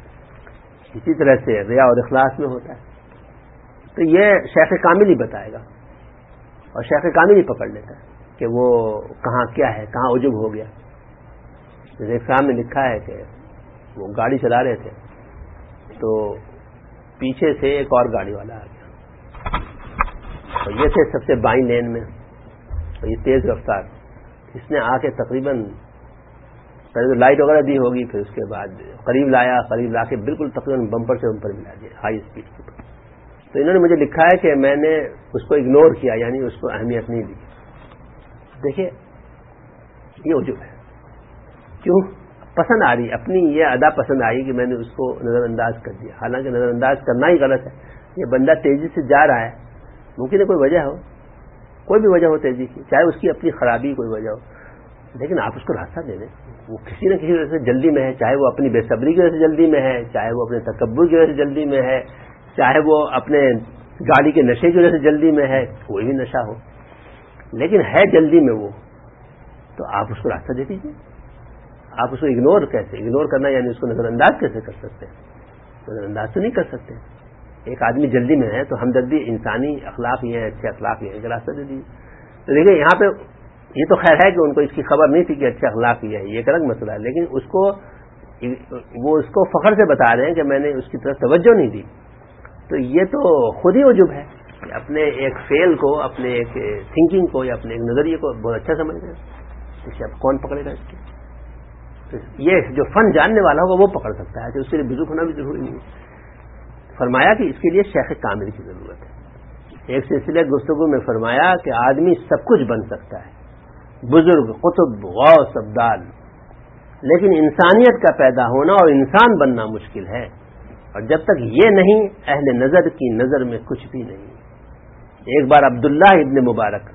[SPEAKER 1] اسی طرح سے ریا اور اخلاص میں ہوتا ہے. تو یہ شیخ کامل ہی بتائے گا، اور شیخ کامل ہی پکڑ لیتا ہے کہ وہ کہاں کیا ہے، کہاں عجب ہو گیا. جیسے ایگزام میں لکھا ہے کہ وہ گاڑی چلا رہے تھے تو پیچھے سے ایک اور گاڑی والا آ گیا، اور یہ تھے سب سے بائیں لین میں، اور یہ تیز رفتار. اس نے آ کے تقریباً پہلے تو لائٹ وغیرہ دی ہوگی، پھر اس کے بعد قریب لایا، قریب لا کے بالکل تقریباً بمپر سے بمپر ملا دیا ہائی اسپیڈ کے اوپر. تو انہوں نے مجھے لکھا ہے کہ میں نے اس کو اگنور کیا، یعنی اس کو اہمیت نہیں دی. دیکھیے یہ عجب ہے. کیوں؟ پسند آ رہی، اپنی یہ ادا پسند آئی کہ میں نے اس کو نظر انداز کر دیا. حالانکہ نظر انداز کرنا ہی غلط ہے. یہ بندہ تیزی سے جا رہا ہے، ممکن ہے کوئی وجہ ہو، کوئی بھی وجہ ہو تیزی کی، چاہے اس کی اپنی خرابی کوئی وجہ ہو، لیکن آپ اس کو راستہ دے دیں. وہ کسی نہ کسی وجہ سے جلدی میں ہے، چاہے وہ اپنی بے صبری کی وجہ سے جلدی میں ہے، چاہے وہ اپنے تکبر کی وجہ سے جلدی میں ہے، چاہے وہ اپنے گاڑی کے نشے کی وجہ سے جلدی میں ہے، کوئی بھی نشہ ہو، لیکن ہے جلدی میں وہ، تو آپ اس کو راستہ دے دیجیے. آپ اس کو اگنور کیسے اگنور کرنا، یعنی اس کو نظر انداز کیسے کر سکتے ہیں؟ نظر انداز تو نہیں کر سکتے. ایک آدمی جلدی میں ہے تو ہمدردی، انسانی اخلاق یہ ہے، اچھے اخلاق یہ ہے کہ راستہ دے دیجیے. تو دیکھیے یہاں پہ یہ تو خیر ہے کہ ان کو اس کی خبر نہیں تھی کہ اچھے اخلاق یہ ہے، یہ ایک الگ مسئلہ ہے، لیکن اس کو وہ اس کو فخر سے بتا رہے ہیں کہ میں نے اس کی طرف توجہ نہیں دی. تو یہ تو خود ہی عجب ہے کہ اپنے ایک فعل کو، اپنے ایک تھنکنگ کو یا اپنے ایک نظریے کو بہت اچھا سمجھ رہے ہیں. اسے اب کون پکڑے گا؟ اس کی یہ جو فن جاننے والا ہوگا وہ پکڑ سکتا ہے، کہ اس کے لیے بزرگ ہونا بھی ضروری نہیں. فرمایا کہ اس کے لیے شیخ کامل کی ضرورت ہے. ایک سلسلے گفتگو میں فرمایا کہ آدمی سب کچھ بن سکتا ہے، بزرگ، قطب، غوث، ابدال، لیکن انسانیت کا پیدا ہونا اور انسان بننا مشکل ہے. اور جب تک یہ نہیں، اہل نظر کی نظر میں کچھ بھی نہیں. ایک بار عبداللہ ابن مبارک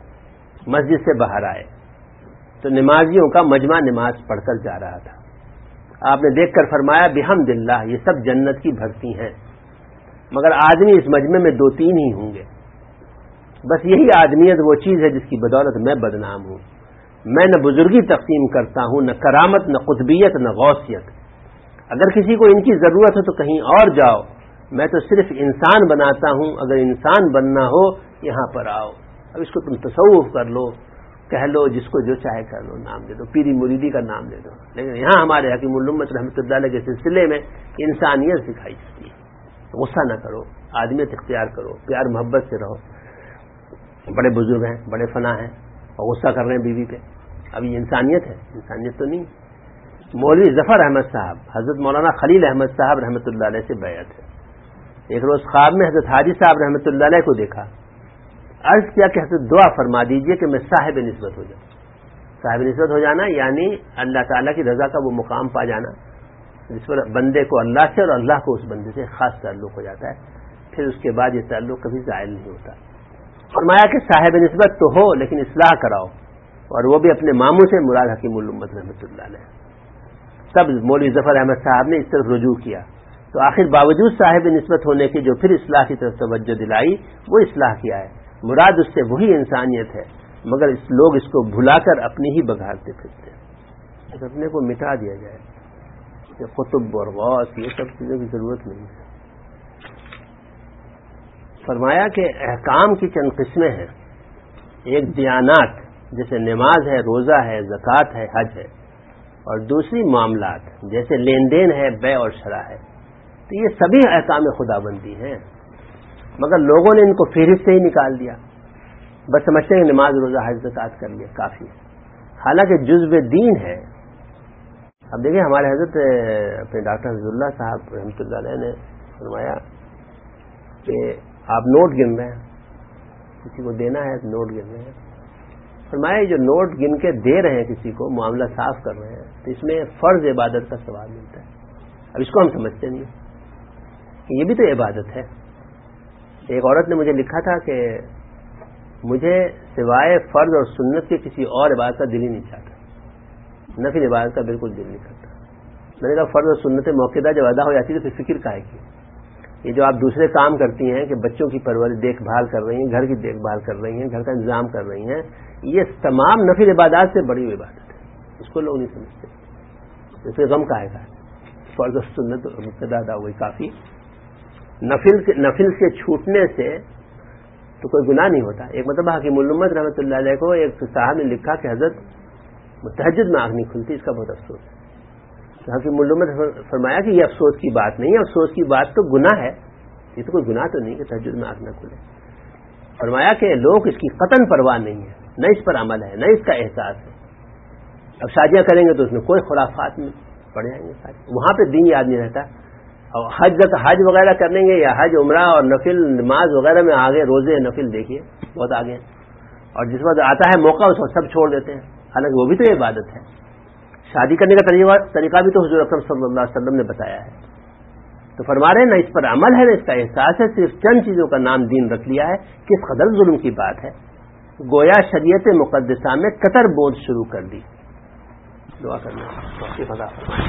[SPEAKER 1] مسجد سے باہر آئے تو نمازیوں کا مجمع نماز پڑھ کر جا رہا تھا. آپ نے دیکھ کر فرمایا بحمد اللہ، یہ سب جنت کی بھرتی ہیں، مگر آدمی اس مجمع میں دو تین ہی ہوں گے. بس یہی آدمیت وہ چیز ہے جس کی بدولت میں بدنام ہوں. میں نہ بزرگی تقسیم کرتا ہوں، نہ کرامت، نہ قطبیت، نہ غوثیت. اگر کسی کو ان کی ضرورت ہو تو کہیں اور جاؤ، میں تو صرف انسان بناتا ہوں. اگر انسان بننا ہو یہاں پر آؤ. اب اس کو تم تصوف کر لو، کہہ لو، جس کو جو چاہے کر لو، نام دے دو، پیری مریدی کا نام دے دو، لیکن یہاں ہمارے حکیم الامت رحمۃ اللہ علیہ کے سلسلے میں انسانیت سکھائی جاتی ہے. غصہ نہ کرو، آدمیت اختیار کرو، پیار محبت سے رہو. بڑے بزرگ ہیں، بڑے فنا ہیں، اور غصہ کر رہے ہیں بیوی پہ. اب یہ انسانیت ہے؟ انسانیت تو نہیں. مولوی ظفر احمد صاحب حضرت مولانا خلیل احمد صاحب رحمۃ اللہ علیہ سے بیعت ہے. ایک روز خواب میں حضرت حاجی صاحب رحمۃ اللہ علیہ کو دیکھا. عرض کیا کہ حضرت دعا فرما دیجئے کہ میں صاحب نسبت ہو جاؤں. صاحب نسبت ہو جانا یعنی اللہ تعالیٰ کی رضا کا وہ مقام پا جانا جس پر بندے کو اللہ سے اور اللہ کو اس بندے سے خاص تعلق ہو جاتا ہے. پھر اس کے بعد یہ تعلق کبھی زائل نہیں ہوتا. فرمایا کہ صاحب نسبت تو ہو لیکن اصلاح کراؤ، اور وہ بھی اپنے ماموں سے، مراد حکیم الامت رحمۃ اللہ علیہ. تب مولوی ظفر احمد صاحب نے اس طرف رجوع کیا تو آخر باوجود صاحب نسبت ہونے کے جو پھر اصلاح کی طرف توجہ دلائی، وہ اصلاح کیا ہے. مراد اس سے وہی انسانیت ہے، مگر اس لوگ اس کو بھلا کر اپنی ہی بگاڑتے پھرتے ہیں. اپنے کو مٹا دیا جائے کہ قطب اور غوث یہ سب چیزوں کی ضرورت نہیں ہے. فرمایا کہ احکام کی چند قسمیں ہیں. ایک دیانات جیسے نماز ہے، روزہ ہے، زکوٰۃ ہے، حج ہے، اور دوسری معاملات جیسے لین دین ہے، بیع اور شرع ہے. تو یہ سبھی احکام خدا بندی ہیں، مگر لوگوں نے ان کو فہرست سے ہی نکال دیا. بس سمجھتے ہیں کہ نماز روزہ حج زکوٰۃ کر لیا کافی ہے، حالانکہ جزو دین ہے. اب دیکھیں ہمارے حضرت اپنے ڈاکٹر حفظ اللہ صاحب رحمۃ اللہ علیہ نے فرمایا کہ آپ نوٹ گن رہے ہیں، کسی کو دینا ہے تو نوٹ گن رہے ہیں. فرمایا جو نوٹ گن کے دے رہے ہیں کسی کو، معاملہ صاف کر رہے ہیں، تو اس میں فرض عبادت کا ثواب ملتا ہے. اب اس کو ہم سمجھتے نہیں کہ یہ بھی تو عبادت ہے. ایک عورت نے مجھے لکھا تھا کہ مجھے سوائے فرض اور سنت کے کسی اور عبادت کا دل ہی نہیں چاہتا، نفل عبادت کا بالکل دل نہیں کرتا. میں نے کہا فرض اور سنت موقعہ جب ادا ہو جاتی ہے تو پھر فکر کاہے کی؟ یہ جو آپ دوسرے کام کرتی ہیں کہ بچوں کی پرورش دیکھ بھال کر رہی ہیں، گھر کی دیکھ بھال کر رہی ہیں، گھر کا انتظام کر رہی ہیں، یہ تمام نفل عبادات سے بڑی عبادت ہے. اس کو لوگ نہیں سمجھتے. اسے غم کاہے کا؟ فرض اور سنت مقتدا ادا ہوئی کافی. نفل کے نفل سے چھوٹنے سے تو کوئی گناہ نہیں ہوتا. ایک مطلب حکیم الامت رحمۃ اللہ علیہ کو ایک صاحب نے لکھا کہ حضرت تہجد میں آنکھ نہیں کھلتی، اس کا بہت افسوس ہے. تو حکیم الامت فرمایا کہ یہ افسوس کی بات نہیں ہے، افسوس کی بات تو گناہ ہے. یہ تو کوئی گناہ تو نہیں کہ تہجد میں آنکھ نہ کھلے. فرمایا کہ لوگ اس کی قطعاً پرواہ نہیں ہے، نہ اس پر عمل ہے، نہ اس کا احساس ہے. اب شادیاں کریں گے تو اس میں کوئی خرافات میں پڑ جائیں گے سارے، وہاں پہ دین یاد نہیں رہتا. اور حج حج وغیرہ کریں گے یا حج عمرہ اور نفل نماز وغیرہ میں آگے، روزے نفل دیکھیے بہت آگے ہیں. اور جس وقت آتا ہے موقع اس وقت سب چھوڑ دیتے ہیں، حالانکہ وہ بھی تو عبادت ہے. شادی کرنے کا طریقہ بھی تو حضور اکرم صلی اللہ علیہ وسلم نے بتایا ہے. تو فرما رہے ہیں نہ اس پر عمل ہے نہ اس کا احساس ہے، صرف چند چیزوں کا نام دین رکھ لیا ہے. کس قدر ظلم کی بات ہے، گویا شریعت مقدسہ میں قطر بوجھ شروع کر دی. دعا کرنا.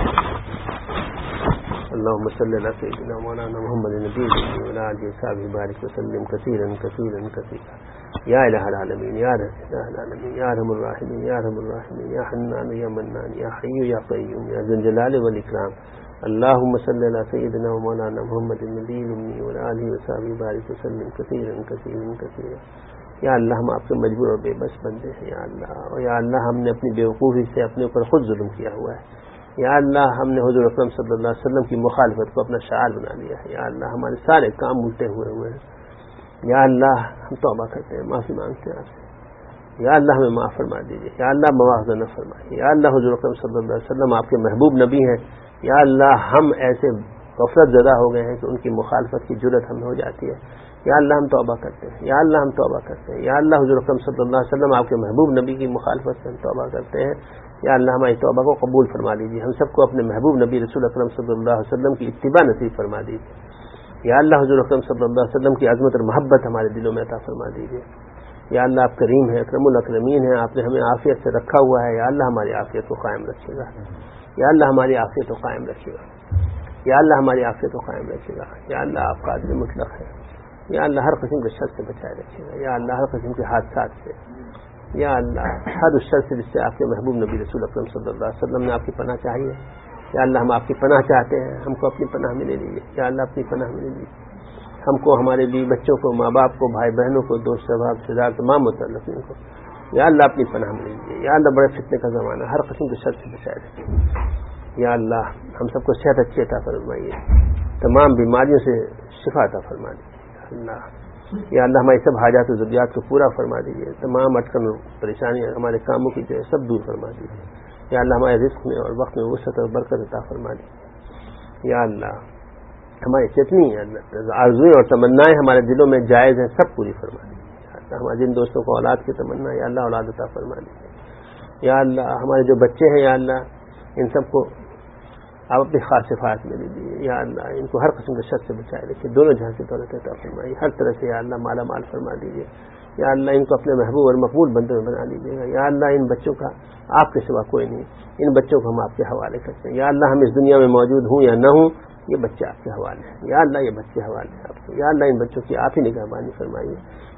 [SPEAKER 1] اللهم صل على سيدنا مولانا محمد النبي وعلى آله وصحبه وبارك وسلم كثيرا كثيرا كثيرا. يا إله العالمين، يا إله العالمين، يا أرحم الراحمين، يا أرحم الراحمين، يا حنان يا منان، يا حي يا قيوم، يا ذا الجلال والإكرام. اللهم صل على سيدنا مولانا محمد النبي وعلى آله وصحبه وبارك وسلم كثيرا كثيرا كثيرا. یا اللہ ہم آپ کے مجبور اور بے بس بندے ہیں یا اللہ. اور یا اللہ ہم نے اپنی بیوقوفی سے اپنے اوپر خود ظلم کیا ہوا ہے. یا اللہ ہم نے حضور اکرم صلی اللہ علیہ وسلم کی مخالفت کو اپنا شعار بنا لیا ہے. یا اللہ ہمارے سارے کام الٹے ہوئے ہوئے ہیں. یا اللہ ہم توبہ کرتے ہیں، معافی مانگتے ہیں آپ سے. یا اللہ ہمیں معاف فرما دیجیے. یا اللہ مواخذہ نہ فرمائیے. یا اللہ حضور اکرم صلی اللہ علیہ وسلم آپ کے محبوب نبی ہیں. یا اللہ ہم ایسے غفلت زدہ ہو گئے ہیں کہ ان کی مخالفت کی جرت ہمیں ہو جاتی ہے. یا اللہ ہم توبہ کرتے ہیں. یا اللہ ہم توبہ کرتے ہیں. یا اللہ حضور اکرم صلی اللہ علیہ وسلم آپ کے محبوب نبی کی مخالفت سے ہم توبہ کرتے ہیں. یا اللہ ہماری توبہ کو قبول فرما لیجیے. ہم سب کو اپنے محبوب نبی رسول اکرم صلی اللہ علیہ وسلم کی اتباع نصیب فرما دیجیے. یا اللہ حضور اکرم صلی اللہ علیہ وسلم کی عظمت اور محبت ہمارے دلوں میں عطا فرما دیجیے. یا اللہ آپ کریم ہیں، اکرم الاکرمین ہیں، آپ نے ہمیں عافیت سے رکھا ہوا ہے. یا اللہ ہماری عافیت کو قائم رکھیے گا. یا اللہ ہماری عافیت کو قائم رکھیے گا. یا اللہ ہماری عافیت کو قائم رکھیے گا. یا اللہ آپ قادر مطلق ہیں. یا اللہ ہر قسم کے شر سے بچائے رکھیے گا. یا اللہ ہر قسم کے حادثات سے. یا اللہ ہر اس شر سے جس سے آپ کے محبوب نبی رسول اکرم صلی اللہ علیہ وسلم نے آپ کی پناہ چاہی ہے. یا اللہ ہم آپ کی پناہ چاہتے ہیں، ہم کو اپنی پناہ میں لے لیجیے. یا اللہ اپنی پناہ میں لے لیجیے ہم کو، ہمارے بیوی بچوں کو، ماں باپ کو، بھائی بہنوں کو، دوست احباب رشتے دار تمام متعلقین کو. یا اللہ اپنی پناہ میں لے لیجیے. یا اللہ بڑے فتنے کا زمانہ، ہر قسم کے شر سے بچائے رکھیے. یا اللہ ہم سب کو صحت اچھی عطا فرمائیے، تمام بیماریوں سے شفا عطا فرما دیجیے. اللہ یا اللہ ہماری سب حاجات و ضروریات کو پورا فرما دیجیے. تمام اٹکن پریشانیاں ہمارے کاموں کی جو ہے سب دور فرما دیجیے. یا اللہ ہمارے رزق میں اور وقت میں وسعت اور برکت عطا فرما دیجیے. یا اللہ ہماری جتنی آرزویں اور تمنائیں ہمارے دلوں میں جائز ہیں سب پوری فرما دیجیے. یا اللہ ہمارے جن دوستوں کو اولاد کی تمنا، یا اللہ اولاد عطا فرما دیجیے. یا اللہ ہمارے جو بچے ہیں، یا اللہ ان سب کو آپ اپنی خاص صفات میں لیجیے. یا اللہ ان کو ہر قسم کے شر سے بچائے رکھیے، دونوں جہاں سے دولت عطا فرمائیے، ہر طرح سے یا اللہ مالا مال فرما دیجیے. یا اللہ ان کو اپنے محبوب اور مقبول بندوں میں بنا لیجیے گا. یا اللہ ان بچوں کا آپ کے سوا کوئی نہیں، ان بچوں کو ہم آپ کے حوالے کرتے ہیں. یا اللہ ہم اس دنیا میں موجود ہوں یا نہ ہوں، یہ بچے آپ کے حوالے ہیں. یا اللہ یہ بچے حوالے ہیں آپ کو. یا اللہ ان بچوں کی آپ ہی نگہبانی فرمائیے.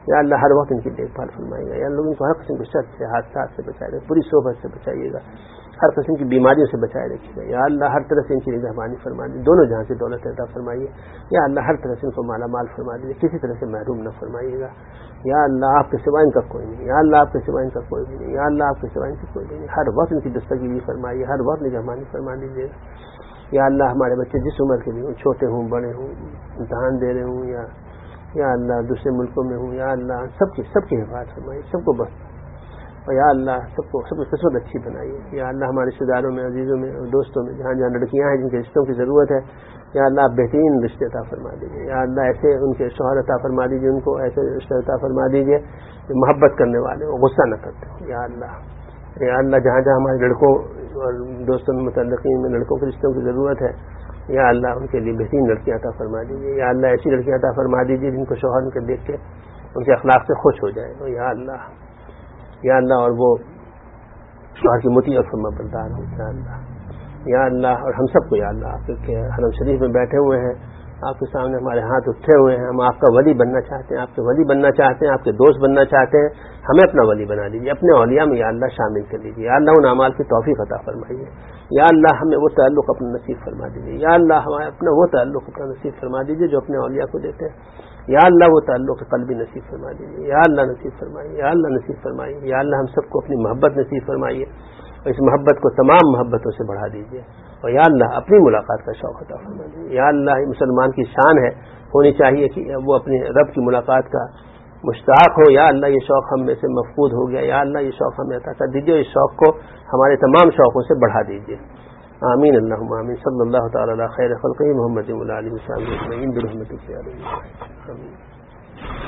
[SPEAKER 1] یا اللہ ہر وقت ان کی دیکھ بھال فرمائیے گا. یا اللہ ان کو ہر قسم کے شر سے، حادثات سے بچائے گا، بری صحبت سے بچائیے گا، ہر قسم کی بیماریوں سے بچائے رکھیے گا. یا اللہ ہر طرح سے ان کی نگہبانی فرما دیجیے، دونوں جہاں سے دولت عطا فرمائیے. یا اللہ ہر طرح سے ان کو مالا مال فرما دیجیے، کسی طرح سے محروم نہ فرمائیے گا. یا اللہ آپ کے سوا ان کا کوئی نہیں، یا اللہ آپ کے سوا ان کا کوئی بھی نہیں، یا اللہ آپ کے سوا ان کا کوئی نہیں. ہر وقت ان کی دستگیری فرمائیے، ہر وقت نگہبانی فرما دیجیے گا. یا اللہ ہمارے بچے جس عمر کے بھی ہوں، چھوٹے ہوں بڑے ہوں، امتحان دے رہے ہوں یا یا اللہ دوسرے ملکوں میں ہوں، یا اللہ سب کی سب کی حفاظت فرمائیے، سب کو بس. اور یا اللہ سب کو سب کی قسمت اچھی بنائیے. یا اللہ ہمارے رشتے داروں میں، عزیزوں میں اور دوستوں میں جہاں جہاں لڑکیاں ہیں جن کے رشتوں کی ضرورت ہے، یا اللہ آپ بہترین رشتے عطا فرما دیجیے. یا اللہ ایسے ان کے شوہر عطا فرما دیجیے، ان کو ایسے رشتے عطا فرما دیجیے جو محبت کرنے والے ہوں، غصہ نہ کرتے ہوں. یا اللہ یا اللہ جہاں جہاں ہمارے لڑکوں اور دوستوں میں متعلقین میں لڑکوں کے رشتوں کی ضرورت ہے، یا اللہ ان کے لیے بہترین لڑکیاں عطا فرما دیجیے. یا اللہ ایسی لڑکیاں عطا فرما دیجیے جن کو شوہر ان کے دیکھ کے ان کے اخلاق سے خوش ہو جائے. یا اللہ یا اللہ اور وہ شوہر کی مطیع اور فرما بردار ہوں. یا اللہ یا اللہ اور ہم سب کو یا اللہ آپ کے حرم شریف میں بیٹھے ہوئے ہیں، آپ کے سامنے ہمارے ہاتھ اٹھے ہوئے ہیں، ہم آپ کا ولی بننا چاہتے ہیں، آپ کے ولی بننا چاہتے ہیں، آپ کے دوست بننا چاہتے ہیں. ہمیں اپنا ولی بنا دیجیے، اپنے اولیاء میں یا اللہ شامل کر لیجیے. یا اللہ ان اعمال کی توفیق عطا فرمائیے. یا اللہ ہمیں وہ تعلق اپنا نصیب فرما دیجیے. یا اللہ ہمیں اپنا وہ تعلق اپنا نصیب فرما دیجیے جو اپنے اولیاء کو دیتے ہیں. یا اللہ وہ تعلق قلبی نصیب فرما دیجیے. یا اللہ نصیب فرمائیے، یا اللہ نصیب فرمائیے. یا اللہ ہم سب کو اپنی محبت نصیب فرمائیے اور اس محبت کو تمام محبتوں سے بڑھا دیجیے. اور یا اللہ اپنی ملاقات کا شوق عطا فرما دیجیے. یا اللہ مسلمان کی شان ہے، ہونی چاہیے کہ وہ اپنے رب کی ملاقات کا مشتاق ہو. یا اللہ یہ شوق ہم میں سے مفقود ہو گیا، یا اللہ یہ شوق ہمیں عطا کر دیجیے، اس شوق کو ہمارے تمام شوقوں سے بڑھا دیجیے. آمین اللہم آمین. صلی اللہ تعالی علی خیر خلقہ محمد وعلی آلہ وصحبہ اجمعین برحمتک یا رب العالمین. آمین.